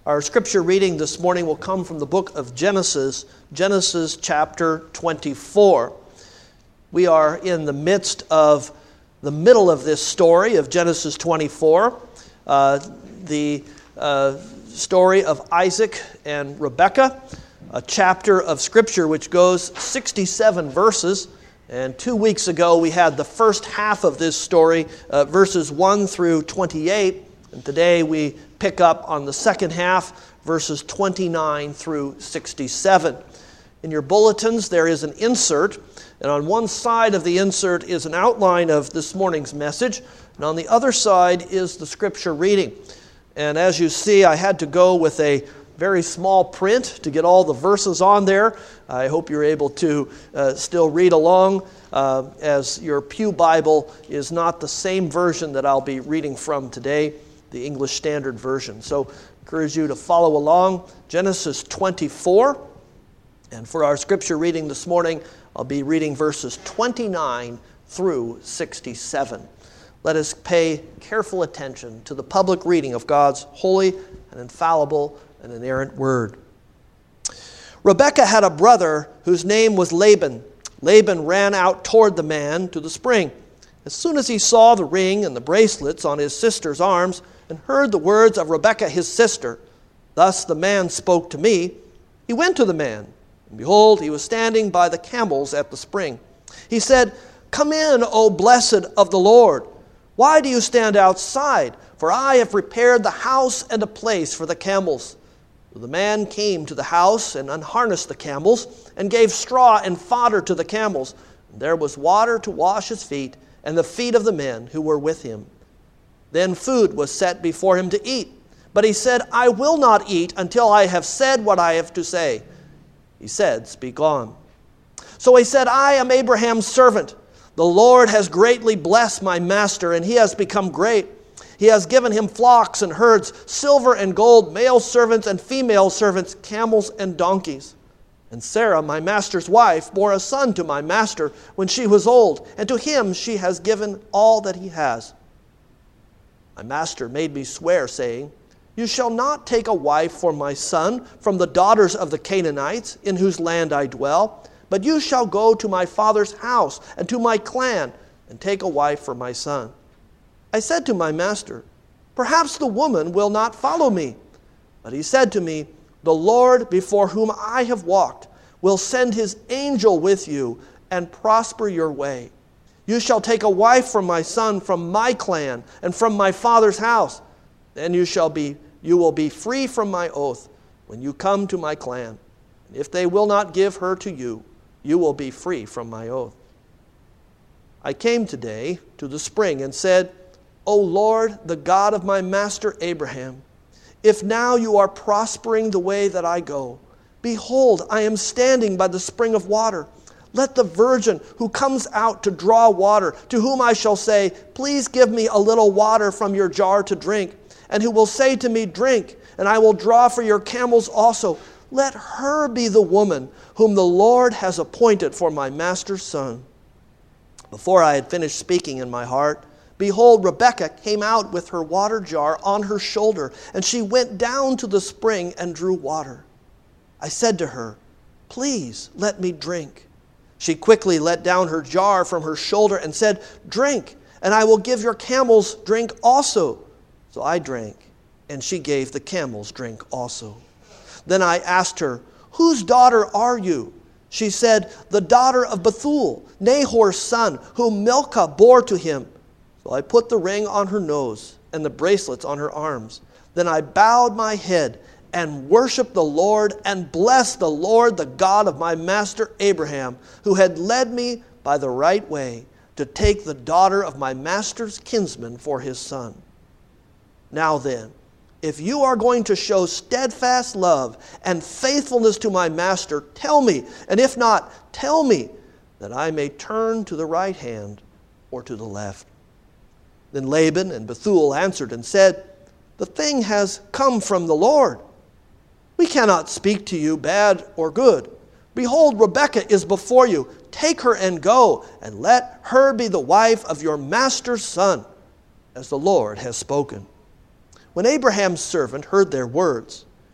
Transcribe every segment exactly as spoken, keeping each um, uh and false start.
Our scripture reading this morning will come from the book of Genesis, Genesis chapter twenty-four. We are in the midst of the middle of this story of Genesis twenty-four, uh, the uh, story of Isaac and Rebekah, a chapter of scripture which goes sixty-seven verses. And two weeks ago we had the first half of this story, uh, verses one through twenty-eight. And today we pick up on the second half, verses twenty-nine through sixty-seven. In your bulletins there is an insert, and on one side of the insert is an outline of this morning's message, and on the other side is the scripture reading. And as you see, I had to go with a very small print to get all the verses on there. I hope you're able to uh, still read along, uh, as your Pew Bible is not the same version that I'll be reading from today, the English Standard Version. So I encourage you to follow along. Genesis twenty-four. And for our scripture reading this morning, I'll be reading verses twenty-nine through sixty-seven. Let us pay careful attention to the public reading of God's holy and infallible and inerrant word. Rebekah had a brother whose name was Laban. Laban ran out toward the man to the spring. As soon as he saw the ring and the bracelets on his sister's arms and heard the words of Rebekah his sister, "Thus the man spoke to me," he went to the man. And behold, he was standing by the camels at the spring. He said, "Come in, O blessed of the Lord. Why do you stand outside? For I have prepared the house and a place for the camels." So the man came to the house and unharnessed the camels and gave straw and fodder to the camels. And there was water to wash his feet and the feet of the men who were with him. Then food was set before him to eat. But he said, "I will not eat until I have said what I have to say." He said, "Speak on." So he said, "I am Abraham's servant. The Lord has greatly blessed my master, and he has become great. He has given him flocks and herds, silver and gold, male servants and female servants, camels and donkeys. And Sarah, my master's wife, bore a son to my master when she was old, and to him she has given all that he has. My master made me swear, saying, 'You shall not take a wife for my son from the daughters of the Canaanites, in whose land I dwell, but you shall go to my father's house and to my clan, and take a wife for my son.' I said to my master, 'Perhaps the woman will not follow me.' But he said to me, 'The Lord before whom I have walked will send his angel with you and prosper your way. You shall take a wife for my son from my clan and from my father's house. Then you shall be, you will be free from my oath when you come to my clan. And if they will not give her to you, you will be free from my oath.' I came today to the spring and said, 'O Lord, the God of my master Abraham, if now you are prospering the way that I go, behold, I am standing by the spring of water. Let the virgin who comes out to draw water, to whom I shall say, "Please give me a little water from your jar to drink," and who will say to me, "Drink, and I will draw for your camels also," let her be the woman whom the Lord has appointed for my master's son.' Before I had finished speaking in my heart, behold, Rebekah came out with her water jar on her shoulder, and she went down to the spring and drew water. I said to her, 'Please let me drink.' She quickly let down her jar from her shoulder and said, 'Drink, and I will give your camels drink also.' So I drank, and she gave the camels drink also. Then I asked her, 'Whose daughter are you?' She said, 'The daughter of Bethuel, Nahor's son, whom Milcah bore to him.' So I put the ring on her nose and the bracelets on her arms. Then I bowed my head and worshiped the Lord and blessed the Lord, the God of my master Abraham, who had led me by the right way to take the daughter of my master's kinsman for his son. Now then, if you are going to show steadfast love and faithfulness to my master, tell me, and if not, tell me, that I may turn to the right hand or to the left." Then Laban and Bethuel answered and said, "The thing has come from the Lord. We cannot speak to you bad or good. Behold, Rebekah is before you. Take her and go, and let her be the wife of your master's son, as the Lord has spoken." When Abraham's servant heard their words,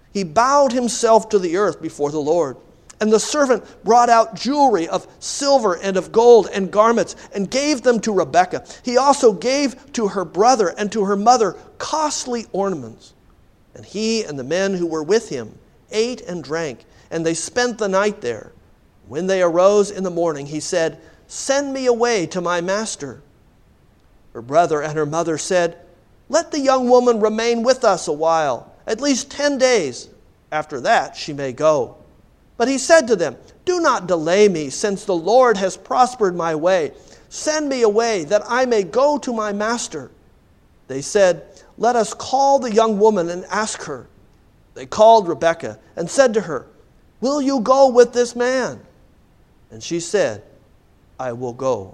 he bowed himself to the earth before the Lord. And the servant brought out jewelry of silver and of gold and garments and gave them to Rebekah. He also gave to her brother and to her mother costly ornaments. And he and the men who were with him ate and drank, and they spent the night there. When they arose in the morning, he said, "Send me away to my master." Her brother and her mother said, "Let the young woman remain with us a while, at least ten days. After that she may go." But he said to them, "Do not delay me, since the Lord has prospered my way. Send me away, that I may go to my master." They said, "Let us call the young woman and ask her." They called Rebekah and said to her, "Will you go with this man?" And she said, "I will go."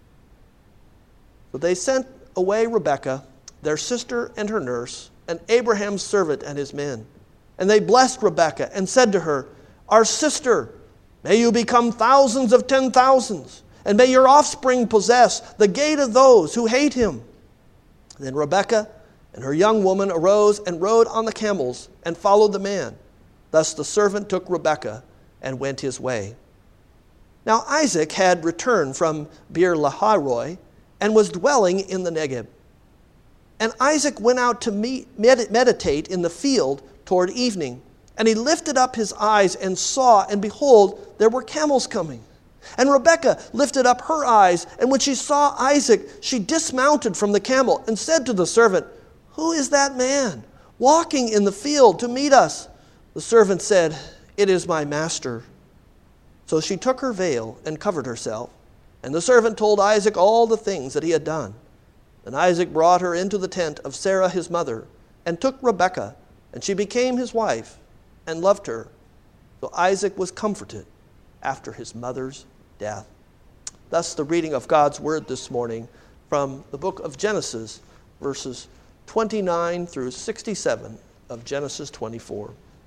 So they sent away Rebekah, their sister and her nurse, and Abraham's servant and his men. And they blessed Rebekah and said to her, "Our sister, may you become thousands of ten thousands, and may your offspring possess the gate of those who hate him." Then Rebekah and her young woman arose and rode on the camels and followed the man. Thus the servant took Rebekah and went his way. Now Isaac had returned from Beer-lahai-roi and was dwelling in the Negeb. And Isaac went out to meet, med- meditate in the field toward evening. And he lifted up his eyes and saw, and behold, there were camels coming. And Rebekah lifted up her eyes, and when she saw Isaac, she dismounted from the camel and said to the servant, "Who is that man walking in the field to meet us?" The servant said, "It is my master." So she took her veil and covered herself. And the servant told Isaac all the things that he had done. And Isaac brought her into the tent of Sarah his mother, and took Rebekah, and she became his wife, and loved her. So Isaac was comforted after his mother's death. Thus the reading of God's word this morning from the book of Genesis, verses twenty-nine through sixty-seven of Genesis twenty-four.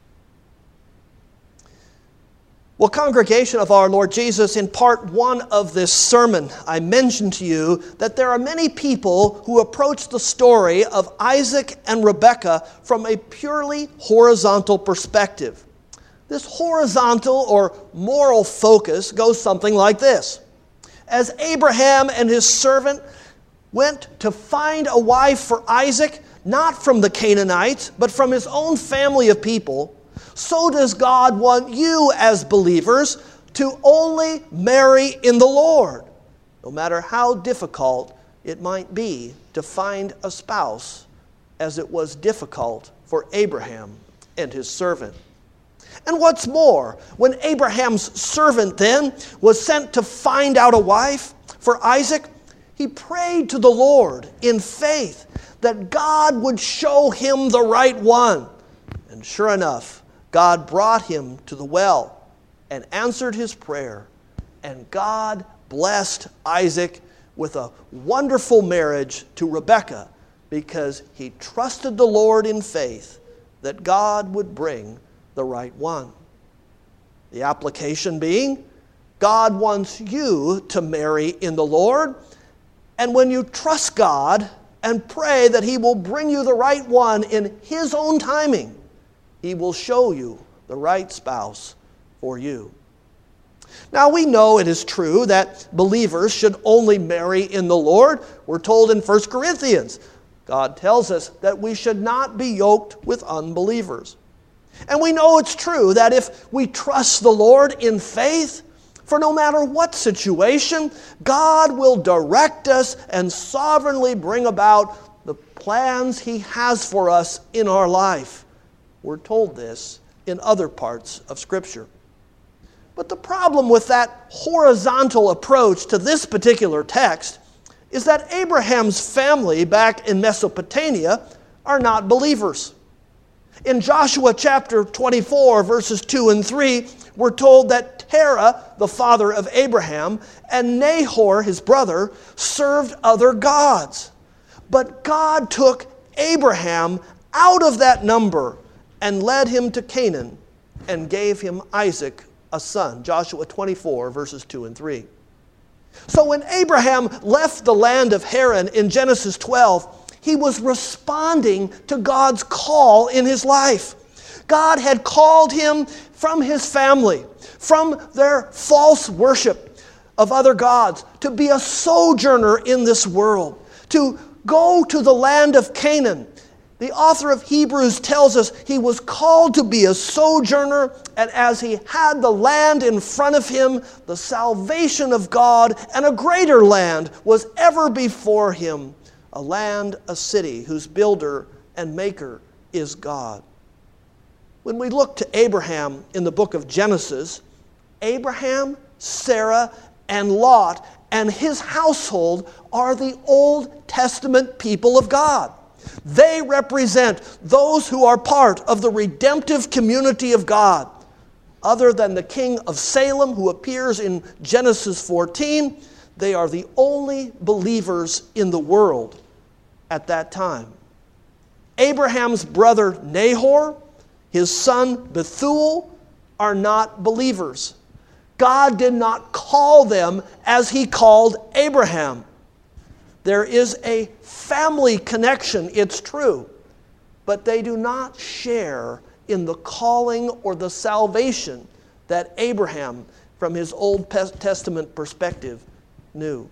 Well, congregation of our Lord Jesus, in part one of this sermon, I mentioned to you that there are many people who approach the story of Isaac and Rebekah from a purely horizontal perspective. This horizontal or moral focus goes something like this. As Abraham and his servant went to find a wife for Isaac, not from the Canaanites, but from his own family of people, so does God want you as believers to only marry in the Lord, no matter how difficult it might be to find a spouse, as it was difficult for Abraham and his servant. And what's more, when Abraham's servant then was sent to find out a wife for Isaac, he prayed to the Lord in faith that God would show him the right one. And sure enough, God brought him to the well and answered his prayer. And God blessed Isaac with a wonderful marriage to Rebekah because he trusted the Lord in faith that God would bring the right one. The application being, God wants you to marry in the Lord. And when you trust God and pray that he will bring you the right one in his own timing, he will show you the right spouse for you. Now we know it is true that believers should only marry in the Lord. We're told in First Corinthians, God tells us that we should not be yoked with unbelievers. And we know it's true that if we trust the Lord in faith, for no matter what situation, God will direct us and sovereignly bring about the plans he has for us in our life. We're told this in other parts of Scripture. But the problem with that horizontal approach to this particular text is that Abraham's family back in Mesopotamia are not believers. In Joshua chapter twenty-four, verses two and three, we're told that Terah, the father of Abraham, and Nahor, his brother, served other gods. But God took Abraham out of that number and led him to Canaan and gave him Isaac, a son. Joshua twenty-four, verses two and three. So when Abraham left the land of Haran in Genesis twelve, he was responding to God's call in his life. God had called him from his family, from their false worship of other gods, to be a sojourner in this world, to go to the land of Canaan. The author of Hebrews tells us he was called to be a sojourner, and as he had the land in front of him, the salvation of God and a greater land was ever before him, a land, a city, whose builder and maker is God. When we look to Abraham in the book of Genesis, Abraham, Sarah, and Lot and his household are the Old Testament people of God. They represent those who are part of the redemptive community of God. Other than the king of Salem, who appears in Genesis fourteen, they are the only believers in the world at that time. Abraham's brother Nahor, his son Bethuel, are not believers. God did not call them as he called Abraham. There is a family connection, it's true, but they do not share in the calling or the salvation that Abraham, from his Old Testament perspective, knew.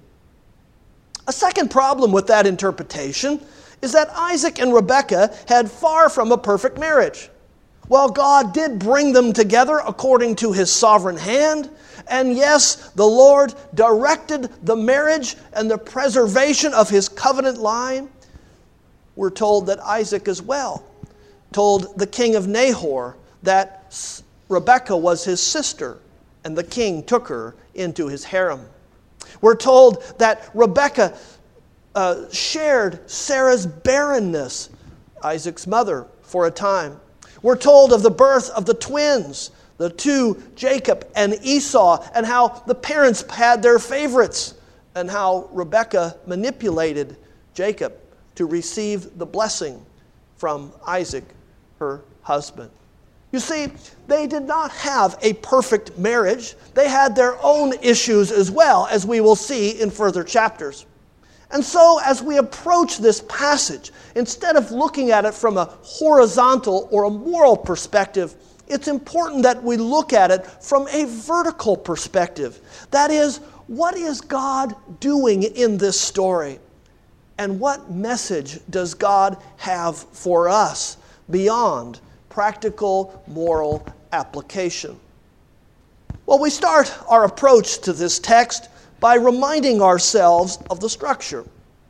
A second problem with that interpretation is that Isaac and Rebekah had far from a perfect marriage. While God did bring them together according to his sovereign hand, and yes, the Lord directed the marriage and the preservation of his covenant line, we're told that Isaac as well told the king of Nahor that Rebekah was his sister, and the king took her into his harem. We're told that Rebekah uh, shared Sarah's barrenness, Isaac's mother, for a time. We're told of the birth of the twins, the two, Jacob and Esau, and how the parents had their favorites, and how Rebekah manipulated Jacob to receive the blessing from Isaac, her husband. You see, they did not have a perfect marriage. They had their own issues as well, as we will see in further chapters. And so, as we approach this passage, instead of looking at it from a horizontal or a moral perspective, it's important that we look at it from a vertical perspective. That is, what is God doing in this story? And what message does God have for us beyond practical moral application? Well, we start our approach to this text by reminding ourselves of the structure.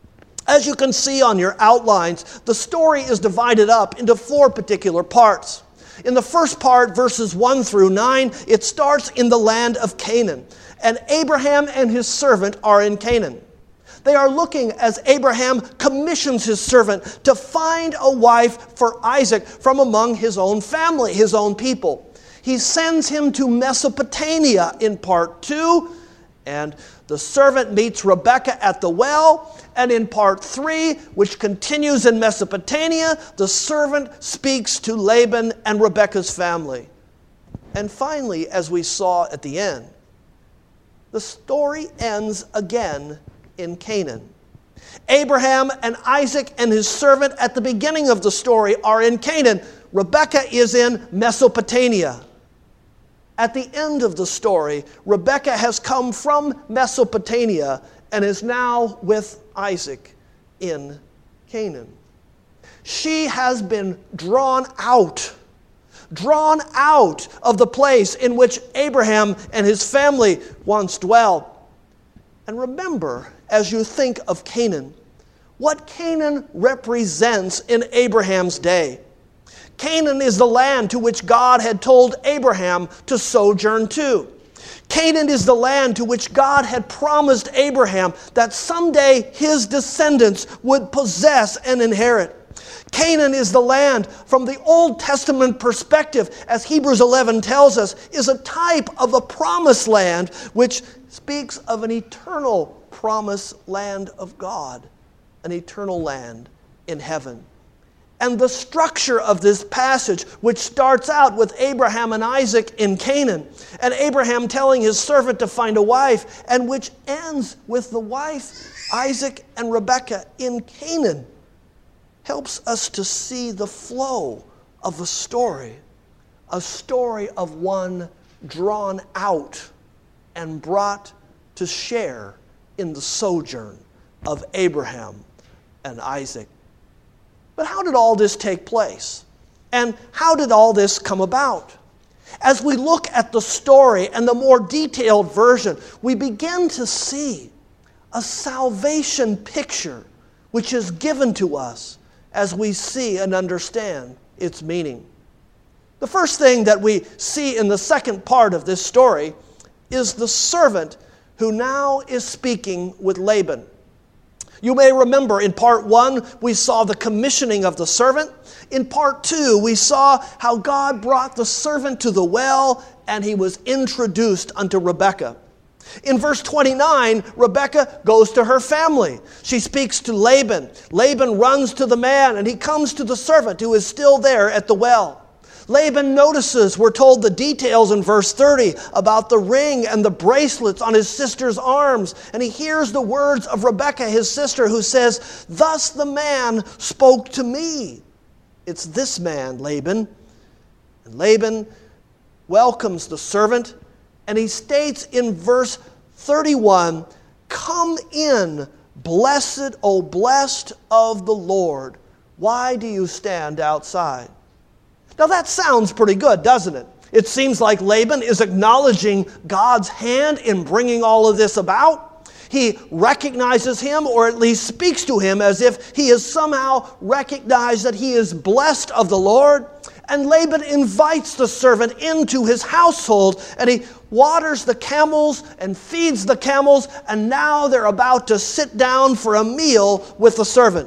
As you can see on your outlines, the story is divided up into four particular parts. In the first part, verses one through nine, it starts in the land of Canaan. And Abraham and his servant are in Canaan. They are looking as Abraham commissions his servant to find a wife for Isaac from among his own family, his own people. He sends him to Mesopotamia in part two, and the servant meets Rebekah at the well. And in part three, which continues in Mesopotamia, the servant speaks to Laban and Rebekah's family. And finally, as we saw at the end, the story ends again in Canaan. Abraham and Isaac and his servant at the beginning of the story are in Canaan. Rebekah is in Mesopotamia. At the end of the story, Rebekah has come from Mesopotamia and is now with Isaac in Canaan. She has been drawn out, drawn out of the place in which Abraham and his family once dwelled. And remember, as you think of Canaan, what Canaan represents in Abraham's day. Canaan is the land to which God had told Abraham to sojourn to. Canaan is the land to which God had promised Abraham that someday his descendants would possess and inherit. Canaan is the land, from the Old Testament perspective, as Hebrews eleven tells us, is a type of a promised land which speaks of an eternal promised land of God, an eternal land in heaven. And the structure of this passage, which starts out with Abraham and Isaac in Canaan, and Abraham telling his servant to find a wife, and which ends with the wife, Isaac and Rebekah in Canaan, helps us to see the flow of the story. a story of one drawn out and brought to share in the sojourn of Abraham and Isaac. But how did all this take place? And how did all this come about? As we look at the story and the more detailed version, we begin to see a salvation picture which is given to us as we see and understand its meaning. The first thing that we see in the second part of this story is the servant who now is speaking with Laban. You may remember in part one, we saw the commissioning of the servant. In part two, we saw how God brought the servant to the well and he was introduced unto Rebekah. In verse twenty-nine, Rebekah goes to her family. She speaks to Laban. Laban runs to the man and he comes to the servant who is still there at the well. Laban notices, we're told the details in verse thirty about the ring and the bracelets on his sister's arms. And he hears the words of Rebekah, his sister, who says, "Thus the man spoke to me." It's this man, Laban. And Laban welcomes the servant, and he states in verse thirty-one, "Come in, blessed, O blessed of the Lord. Why do you stand outside?" Now that sounds pretty good, doesn't it? It seems like Laban is acknowledging God's hand in bringing all of this about. He recognizes him, or at least speaks to him as if he has somehow recognized that he is blessed of the Lord. And Laban invites the servant into his household, and he waters the camels and feeds the camels, and now they're about to sit down for a meal with the servant.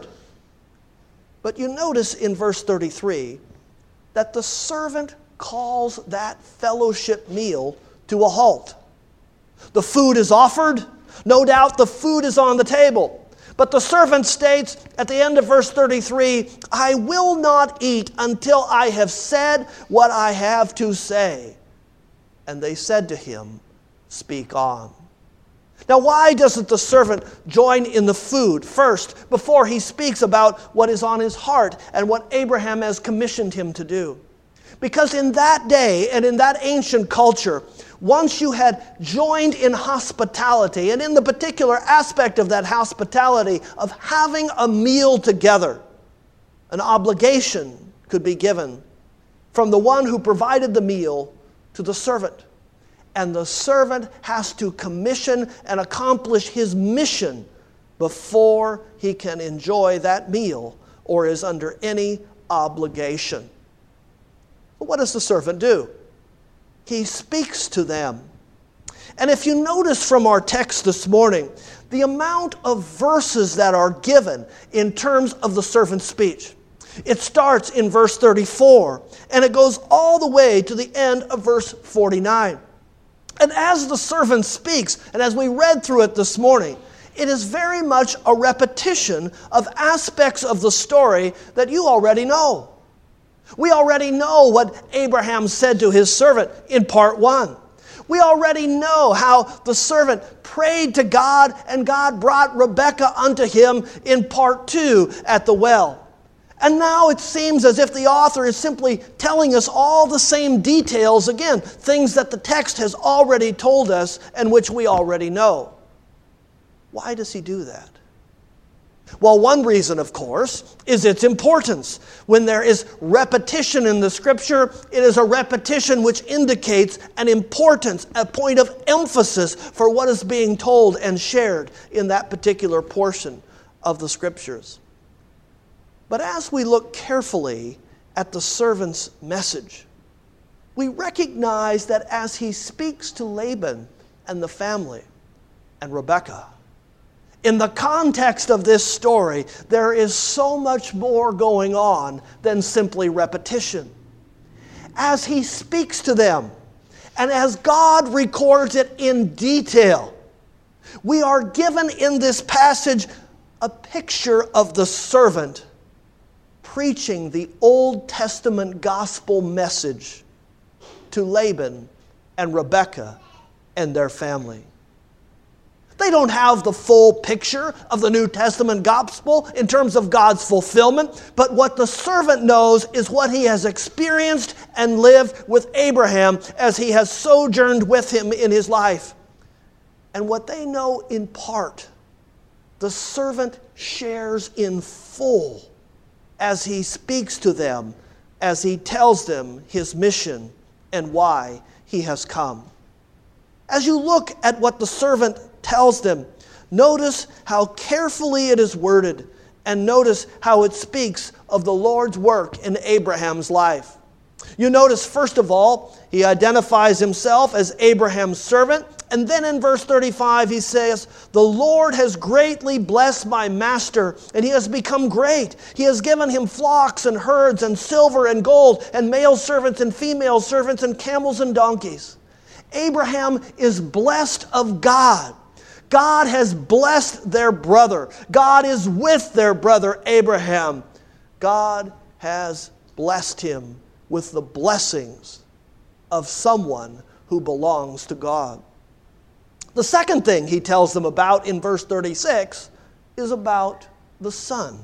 But you notice in verse thirty-three that the servant calls that fellowship meal to a halt. The food is offered. No doubt the food is on the table. But the servant states at the end of verse thirty-three, "I will not eat until I have said what I have to say." And they said to him, "Speak on." Now, why doesn't the servant join in the food first before he speaks about what is on his heart and what Abraham has commissioned him to do? Because in that day and in that ancient culture, once you had joined in hospitality, and in the particular aspect of that hospitality of having a meal together, an obligation could be given from the one who provided the meal to the servant. And the servant has to commission and accomplish his mission before he can enjoy that meal or is under any obligation. But what does the servant do? He speaks to them. And if you notice from our text this morning, the amount of verses that are given in terms of the servant's speech. It starts in verse thirty-four, and it goes all the way to the end of verse forty-nine. And as the servant speaks, and as we read through it this morning, it is very much a repetition of aspects of the story that you already know. We already know what Abraham said to his servant in part one. We already know how the servant prayed to God and God brought Rebekah unto him in part two at the well. And now it seems as if the author is simply telling us all the same details again, things that the text has already told us and which we already know. Why does he do that? Well, one reason, of course, is its importance. When there is repetition in the Scripture, it is a repetition which indicates an importance, a point of emphasis for what is being told and shared in that particular portion of the Scriptures. But as we look carefully at the servant's message, we recognize that as he speaks to Laban and the family and Rebekah, in the context of this story, there is so much more going on than simply repetition. As he speaks to them, and as God records it in detail, we are given in this passage a picture of the servant preaching the Old Testament gospel message to Laban and Rebekah and their family. They don't have the full picture of the New Testament gospel in terms of God's fulfillment, but what the servant knows is what he has experienced and lived with Abraham as he has sojourned with him in his life. And what they know in part, the servant shares in full as he speaks to them, as he tells them his mission and why he has come. As you look at what the servant tells them, notice how carefully it is worded, and notice how it speaks of the Lord's work in Abraham's life. You notice, first of all, he identifies himself as Abraham's servant, and then in verse thirty-five he says, "The Lord has greatly blessed my master, and he has become great. He has given him flocks and herds and silver and gold and male servants and female servants and camels and donkeys." Abraham is blessed of God. God has blessed their brother. God is with their brother Abraham. God has blessed him with the blessings of someone who belongs to God. The second thing he tells them about in verse thirty-six is about the son.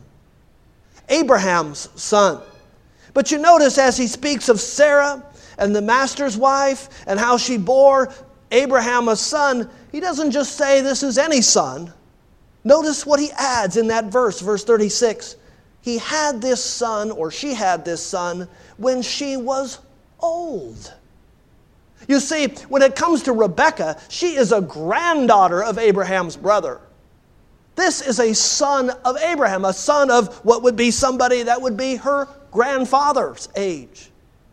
Abraham's son. But you notice as he speaks of Sarah and the master's wife and how she bore Abraham a son, he doesn't just say this is any son. Notice what he adds in that verse, verse thirty-six. He had this son, or she had this son, when she was old. You see, when it comes to Rebekah, she is a granddaughter of Abraham's brother. This is a son of Abraham, a son of what would be somebody that would be her grandfather's age.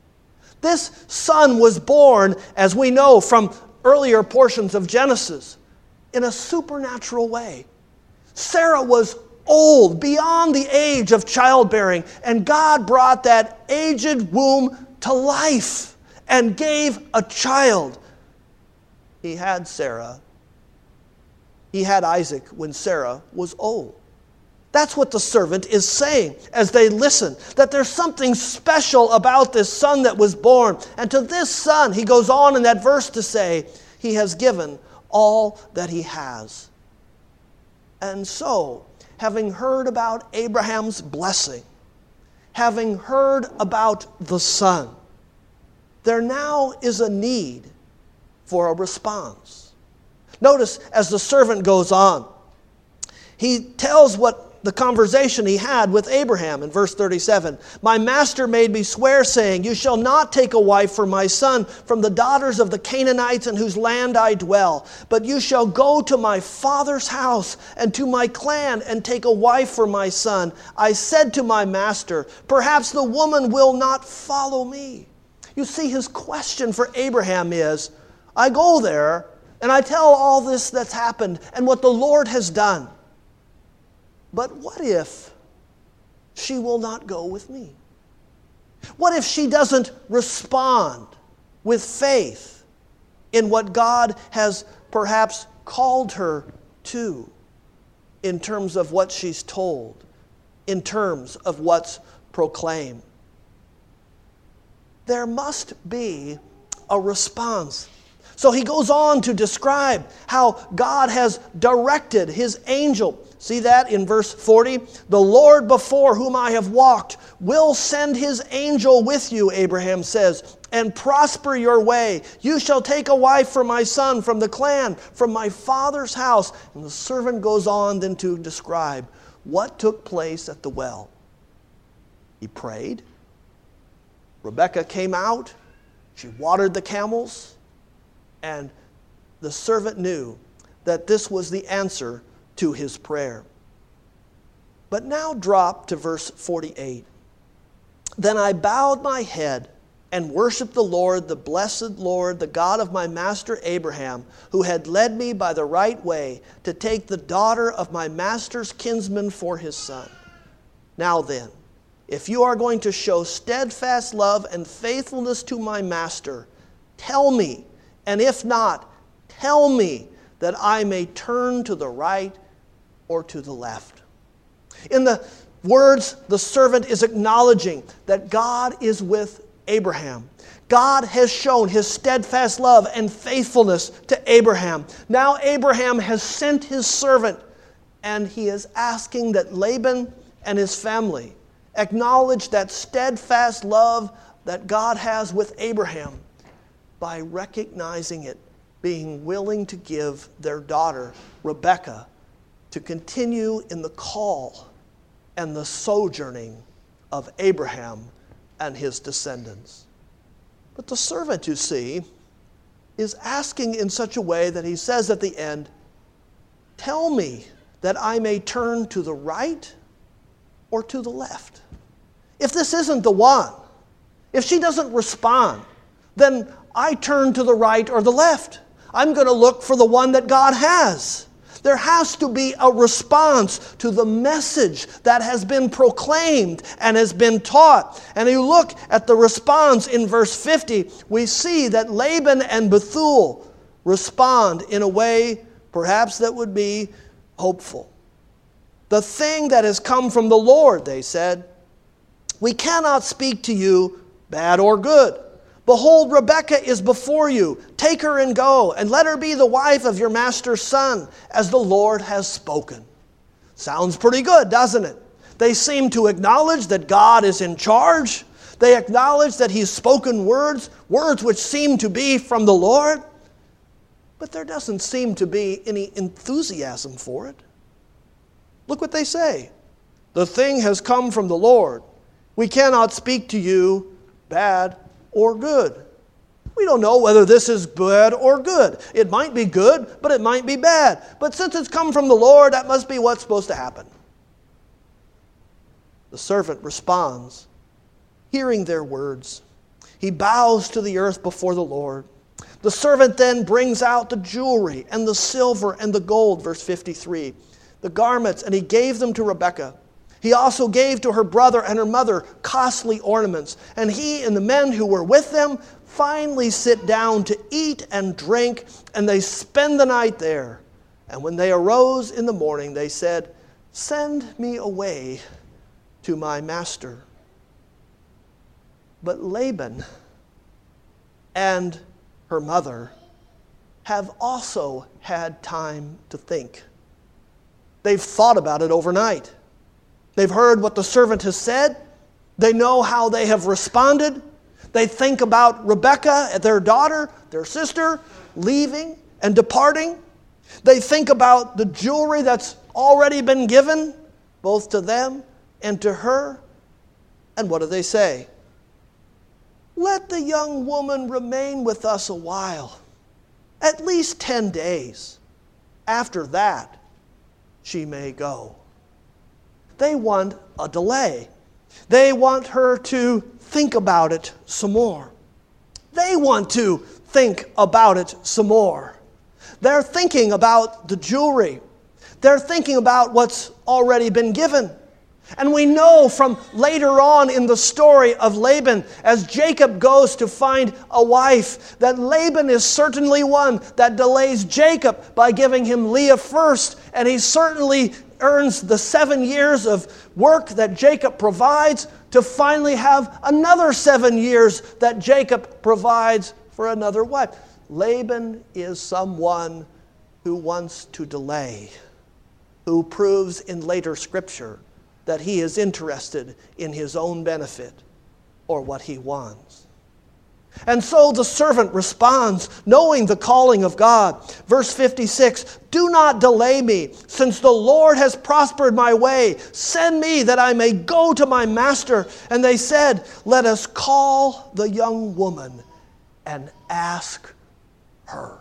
This son was born, as we know from earlier portions of Genesis, in a supernatural way. Sarah was old, beyond the age of childbearing, and God brought that aged womb to life and gave a child. He had Sarah. He had Isaac when Sarah was old. That's what the servant is saying as they listen, that there's something special about this son that was born. And to this son, he goes on in that verse to say, he has given all that he has. And so, having heard about Abraham's blessing, having heard about the son, there now is a need for a response. Notice as the servant goes on, he tells what the conversation he had with Abraham in verse thirty-seven. "My master made me swear, saying, 'You shall not take a wife for my son from the daughters of the Canaanites in whose land I dwell, but you shall go to my father's house and to my clan and take a wife for my son.' I said to my master, 'Perhaps the woman will not follow me.'" You see, his question for Abraham is, I go there and I tell all this that's happened and what the Lord has done. But what if she will not go with me? What if she doesn't respond with faith in what God has perhaps called her to, in terms of what she's told, in terms of what's proclaimed? There must be a response. So he goes on to describe how God has directed his angel. See that in verse forty? "The Lord before whom I have walked will send his angel with you," Abraham says, "and prosper your way. You shall take a wife for my son from the clan, from my father's house." And the servant goes on then to describe what took place at the well. He prayed. Rebekah came out. She watered the camels. And the servant knew that this was the answer to his prayer. But now drop to verse forty-eight. "Then I bowed my head and worshiped the Lord, the blessed Lord, the God of my master Abraham, who had led me by the right way to take the daughter of my master's kinsman for his son. Now then, if you are going to show steadfast love and faithfulness to my master, tell me, and if not, tell me that I may turn to the right or to the left." In the words, the servant is acknowledging that God is with Abraham. God has shown his steadfast love and faithfulness to Abraham. Now Abraham has sent his servant, and he is asking that Laban and his family acknowledge that steadfast love that God has with Abraham by recognizing it, being willing to give their daughter, Rebekah, to continue in the call and the sojourning of Abraham and his descendants. But the servant, you see, is asking in such a way that he says at the end, "Tell me that I may turn to the right or to the left." If this isn't the one, if she doesn't respond, then I turn to the right or the left. I'm going to look for the one that God has. There has to be a response to the message that has been proclaimed and has been taught. And you look at the response in verse fifty, we see that Laban and Bethuel respond in a way perhaps that would be hopeful. "The thing that has come from the Lord," they said, "we cannot speak to you bad or good. Behold, Rebekah is before you. Take her and go, and let her be the wife of your master's son, as the Lord has spoken." Sounds pretty good, doesn't it? They seem to acknowledge that God is in charge. They acknowledge that he's spoken words, words which seem to be from the Lord. But there doesn't seem to be any enthusiasm for it. Look what they say. "The thing has come from the Lord. We cannot speak to you bad or good." We don't know whether this is bad or good. It might be good, but it might be bad. But since it's come from the Lord, that must be what's supposed to happen. The servant responds, hearing their words. He bows to the earth before the Lord. The servant then brings out the jewelry and the silver and the gold, verse fifty-three, the garments, and he gave them to Rebekah. He also gave to her brother and her mother costly ornaments. And he and the men who were with them finally sit down to eat and drink, and they spend the night there. And when they arose in the morning, they said, "Send me away to my master." But Laban and her mother have also had time to think. They've thought about it overnight. They've heard what the servant has said. They know how they have responded. They think about Rebekah, their daughter, their sister, leaving and departing. They think about the jewelry that's already been given, both to them and to her. And what do they say? "Let the young woman remain with us a while, at least ten days. After that, she may go." They want a delay. They want her to think about it some more. They want to think about it some more. They're thinking about the jewelry. They're thinking about what's already been given. And we know from later on in the story of Laban, as Jacob goes to find a wife, that Laban is certainly one that delays Jacob by giving him Leah first, and he certainly earns the seven years of work that Jacob provides to finally have another seven years that Jacob provides for another wife. Laban is someone who wants to delay, who proves in later scripture that he is interested in his own benefit or what he wants. And so the servant responds, knowing the calling of God. Verse fifty-six, "Do not delay me, since the Lord has prospered my way. Send me that I may go to my master." And they said, "Let us call the young woman and ask her."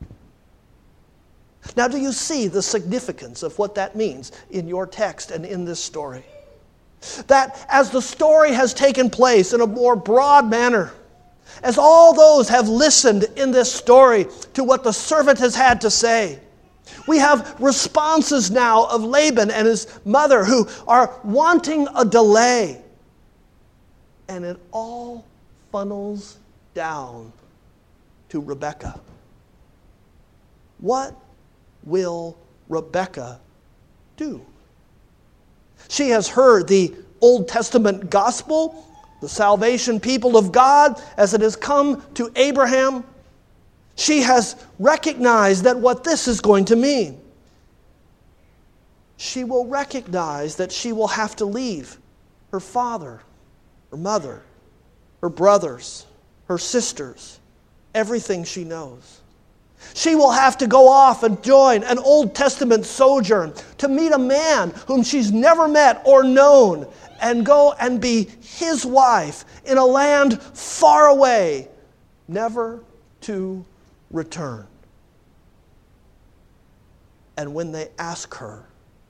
Now, do you see the significance of what that means in your text and in this story? That as the story has taken place in a more broad manner, as all those have listened in this story to what the servant has had to say, we have responses now of Laban and his mother who are wanting a delay. And it all funnels down to Rebekah. What will Rebekah do? She has heard the Old Testament gospel the salvation people of God, as it has come to Abraham, she has recognized that what this is going to mean. She will recognize that she will have to leave her father, her mother, her brothers, her sisters, everything she knows. She will have to go off and join an Old Testament sojourn to meet a man whom she's never met or known, and go and be his wife in a land far away, never to return. And when they ask her,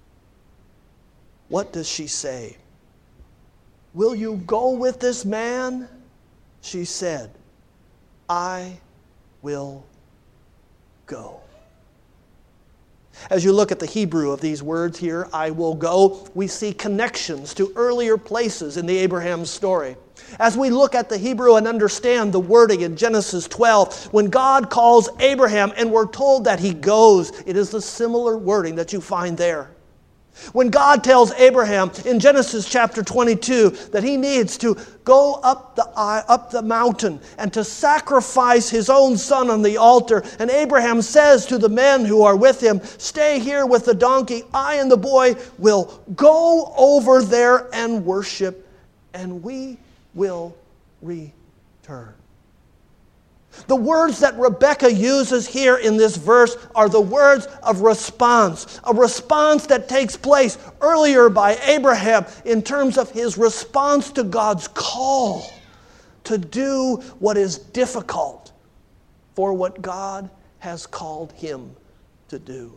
what does she say? Will you go with this man? She said, I will go. As you look at the Hebrew of these words here, I will go, we see connections to earlier places in the Abraham story. As we look at the Hebrew and understand the wording in Genesis twelve, when God calls Abraham and we're told that he goes, it is the similar wording that you find there. When God tells Abraham in Genesis chapter twenty-two that he needs to go up the, up the mountain and to sacrifice his own son on the altar, and Abraham says to the men who are with him, stay here with the donkey, I and the boy will go over there and worship, and we will return. The words that Rebekah uses here in this verse are the words of response, a response that takes place earlier by Abraham in terms of his response to God's call to do what is difficult for what God has called him to do.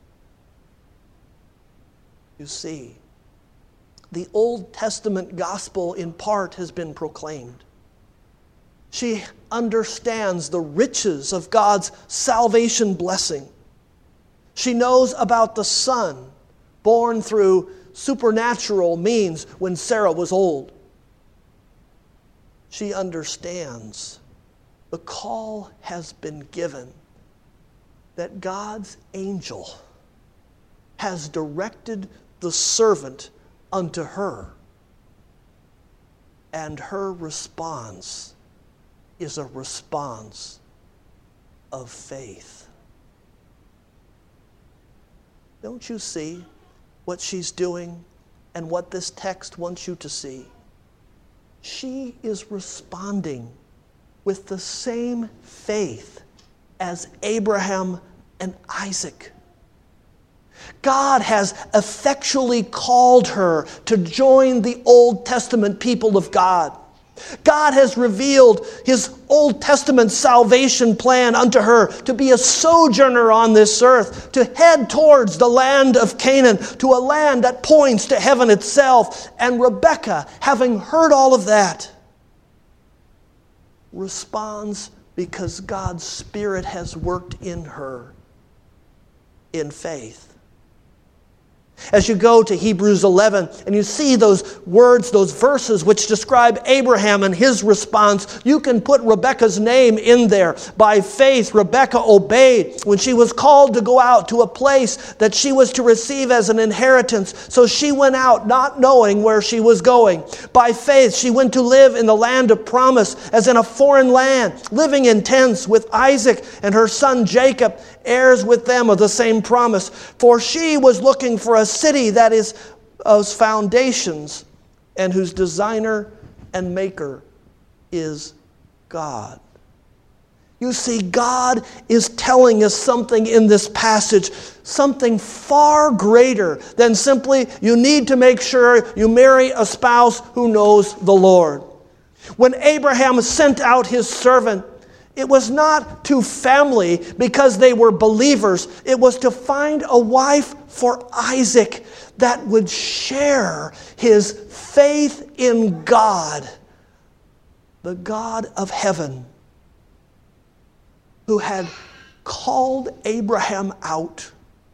You see, the Old Testament gospel in part has been proclaimed. She understands the riches of God's salvation blessing. She knows about the son born through supernatural means when Sarah was old. She understands the call has been given that God's angel has directed the servant unto her, and her response is a response of faith. Don't you see what she's doing and what this text wants you to see? She is responding with the same faith as Abraham and Isaac. God has effectually called her to join the Old Testament people of God. God has revealed his Old Testament salvation plan unto her to be a sojourner on this earth, to head towards the land of Canaan, to a land that points to heaven itself. And Rebekah, having heard all of that, responds because God's Spirit has worked in her in faith. As you go to Hebrews eleven and you see those words, those verses which describe Abraham and his response, you can put Rebekah's name in there. By faith, Rebekah obeyed when she was called to go out to a place that she was to receive as an inheritance. So she went out not knowing where she was going. By faith, she went to live in the land of promise as in a foreign land, living in tents with Isaac and her son Jacob, heirs with them of the same promise. For she was looking for a city that is of foundations and whose designer and maker is God. You see, God is telling us something in this passage, something far greater than simply you need to make sure you marry a spouse who knows the Lord. When Abraham sent out his servant, it was not to family because they were believers. It was to find a wife for Isaac that would share his faith in God, the God of heaven, who had called Abraham out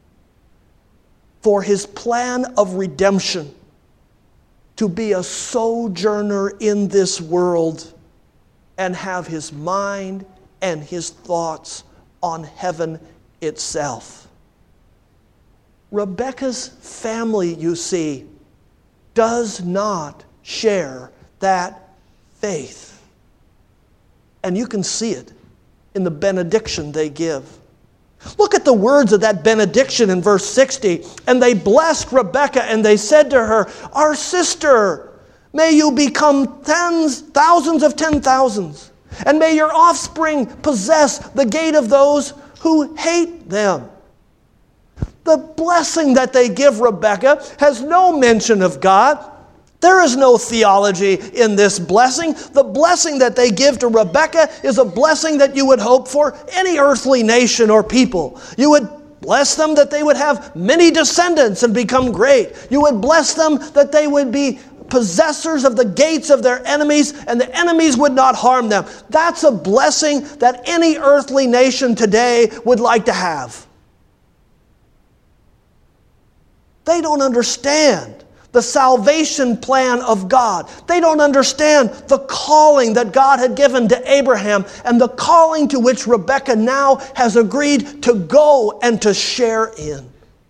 for his plan of redemption, to be a sojourner in this world and have his mind and his thoughts on heaven itself. Rebekah's family, you see, does not share that faith. And you can see it in the benediction they give. Look at the words of that benediction in verse sixty. And they blessed Rebekah, and they said to her, "Our sister, may you become tens, thousands of ten thousands, and may your offspring possess the gate of those who hate them." The blessing that they give Rebekah has no mention of God. There is no theology in this blessing. The blessing that they give to Rebekah is a blessing that you would hope for any earthly nation or people. You would bless them that they would have many descendants and become great. You would bless them that they would be possessors of the gates of their enemies, and the enemies would not harm them. That's a blessing that any earthly nation today would like to have. They don't understand the salvation plan of God. They don't understand the calling that God had given to Abraham and the calling to which Rebekah now has agreed to go and to share in.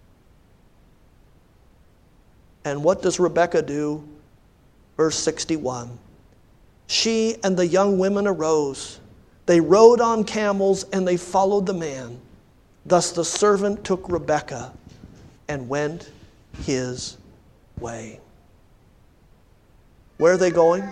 And what does Rebekah do? Verse sixty-one. She and the young women arose. They rode on camels and they followed the man. Thus the servant took Rebekah and went his way. Where are they going?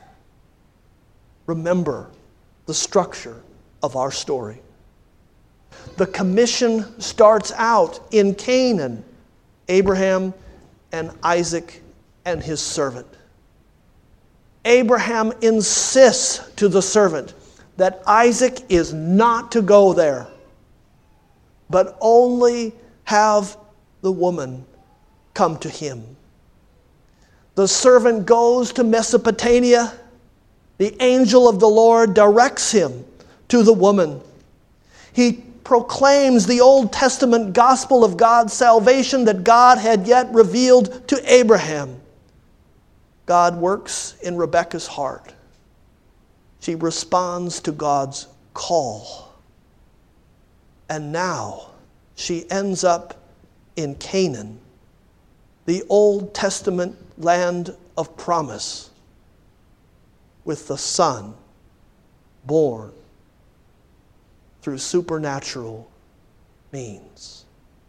Remember the structure of our story. The commission starts out in Canaan, Abraham and Isaac and his servant. Abraham insists to the servant that Isaac is not to go there, but only have the woman come to him. The servant goes to Mesopotamia. The angel of the Lord directs him to the woman. He proclaims the Old Testament gospel of God's salvation that God had yet revealed to Abraham. God works in Rebekah's heart. She responds to God's call. And now she ends up in Canaan, the Old Testament land of promise, with the son born through supernatural means.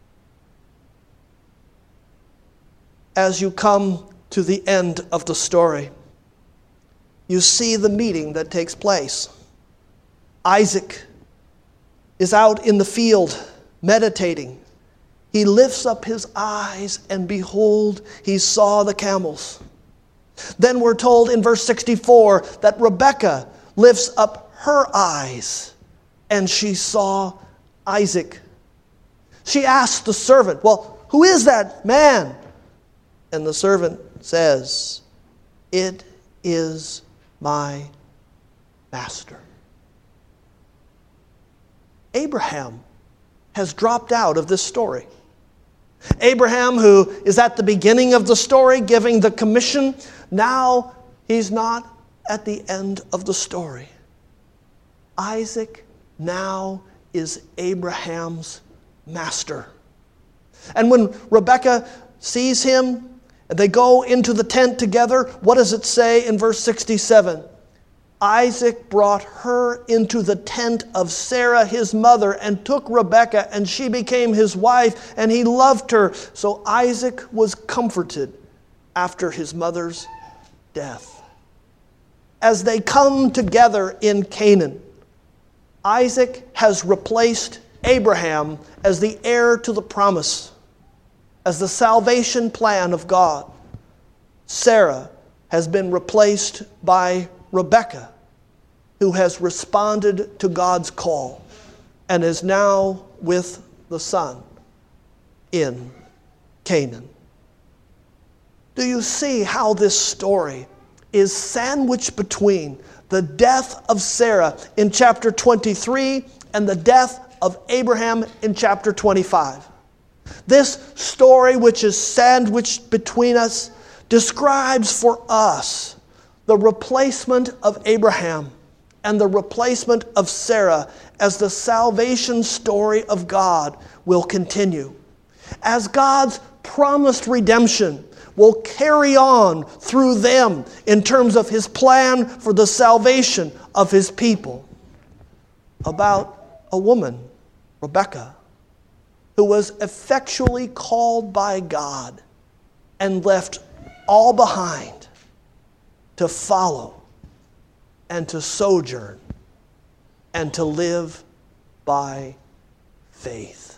As you come to the end of the story, you see the meeting that takes place. Isaac is out in the field meditating. He lifts up his eyes, and behold, he saw the camels. Then we're told in verse sixty-four that Rebekah lifts up her eyes, and she saw Isaac. She asked the servant, "Well, who is that man?" And the servant says, "It is my master." Abraham has dropped out of this story. Abraham, who is at the beginning of the story giving the commission, now he's not at the end of the story. Isaac now is Abraham's master. And when Rebekah sees him, and they go into the tent together, what does it say in verse sixty-seven? Isaac brought her into the tent of Sarah, his mother, and took Rebekah, and she became his wife, and he loved her. So Isaac was comforted after his mother's death. As they come together in Canaan, Isaac has replaced Abraham as the heir to the promise, as the salvation plan of God. Sarah has been replaced by Rebekah, who has responded to God's call and is now with the son in Canaan. Do you see how this story is sandwiched between the death of Sarah in chapter twenty-three and the death of Abraham in chapter twenty-five? This story, which is sandwiched between us, describes for us the replacement of Abraham and the replacement of Sarah as the salvation story of God will continue. As God's promised redemption will carry on through them in terms of his plan for the salvation of his people. About a woman, Rebekah, who was effectually called by God and left all behind to follow and to sojourn and to live by faith.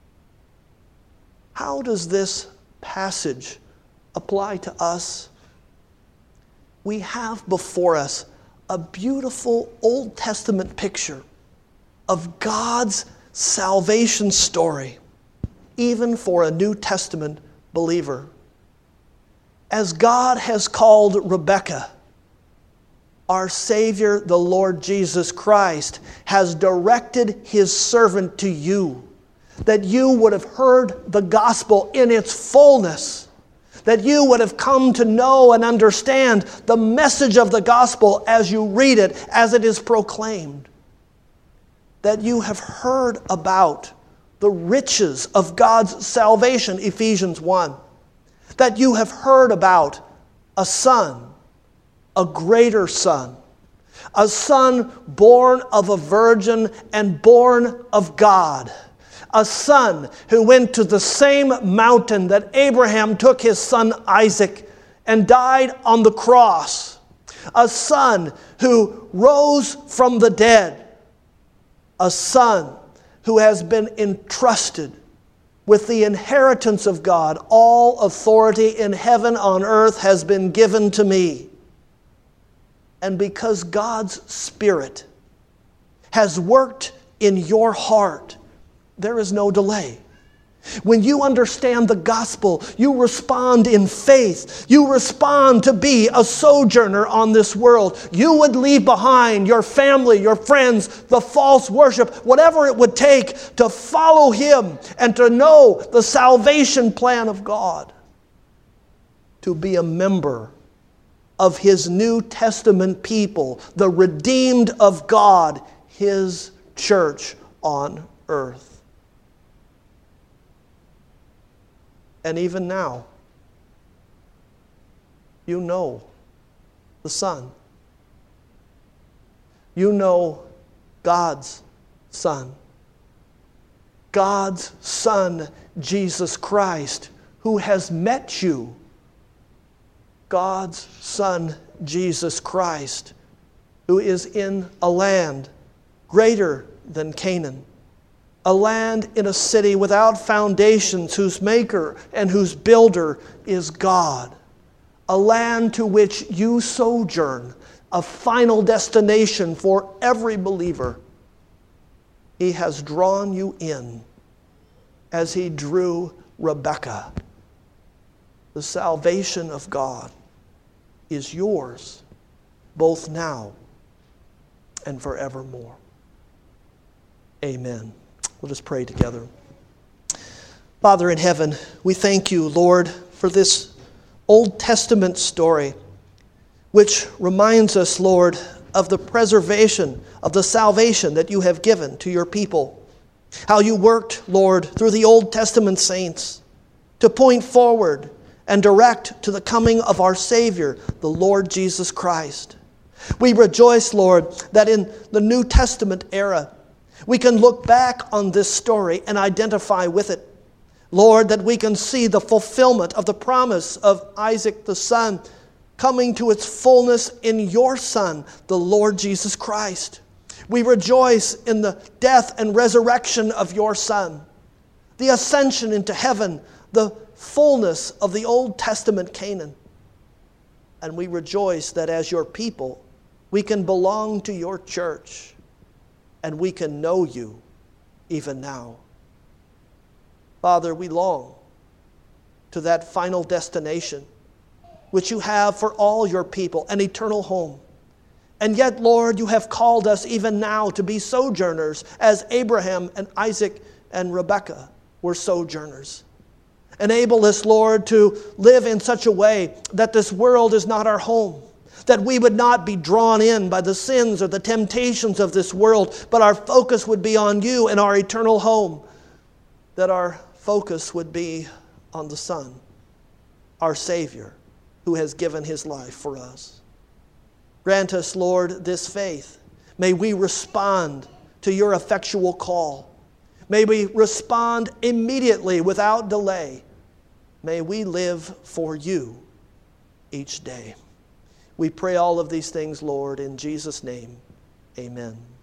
How does this passage apply to us? We have before us a beautiful Old Testament picture of God's salvation story, even for a New Testament believer. As God has called Rebekah, our Savior, the Lord Jesus Christ, has directed his servant to you, that you would have heard the gospel in its fullness, that you would have come to know and understand the message of the gospel as you read it, as it is proclaimed, that you have heard about the riches of God's salvation, Ephesians one, that you have heard about a son, a greater son, a son born of a virgin and born of God, a son who went to the same mountain that Abraham took his son Isaac and died on the cross, a son who rose from the dead, a son who has been entrusted with the inheritance of God. All authority in heaven on earth has been given to me. And because God's Spirit has worked in your heart, there is no delay. When you understand the gospel, you respond in faith. You respond to be a sojourner on this world. You would leave behind your family, your friends, the false worship, whatever it would take to follow him and to know the salvation plan of God. To be a member of his New Testament people, the redeemed of God, his church on earth. And even now, you know the Son. You know God's Son. God's Son, Jesus Christ, who has met you. God's Son, Jesus Christ, who is in a land greater than Canaan. A land in a city without foundations, whose maker and whose builder is God. A land to which you sojourn, a final destination for every believer. He has drawn you in as he drew Rebekah. The salvation of God is yours, both now and forevermore. Amen. Let us pray together. Father in heaven, we thank you, Lord, for this Old Testament story, which reminds us, Lord, of the preservation of the salvation that you have given to your people. How you worked, Lord, through the Old Testament saints to point forward and direct to the coming of our Savior, the Lord Jesus Christ. We rejoice, Lord, that in the New Testament era, we can look back on this story and identify with it. Lord, that we can see the fulfillment of the promise of Isaac the son coming to its fullness in your Son, the Lord Jesus Christ. We rejoice in the death and resurrection of your Son, the ascension into heaven, the fullness of the Old Testament Canaan. And we rejoice that as your people, we can belong to your church and we can know you even now. Father, we long to that final destination which you have for all your people, an eternal home. And yet, Lord, you have called us even now to be sojourners, as Abraham and Isaac and Rebekah were sojourners. Enable us, Lord, to live in such a way that this world is not our home, that we would not be drawn in by the sins or the temptations of this world, but our focus would be on you and our eternal home, that our focus would be on the Son. our Savior, who has given his life for us. Grant us, Lord, this faith. May we respond to your effectual call. May we respond immediately without delay. May we live for you each day. We pray all of these things, Lord, in Jesus' name. Amen.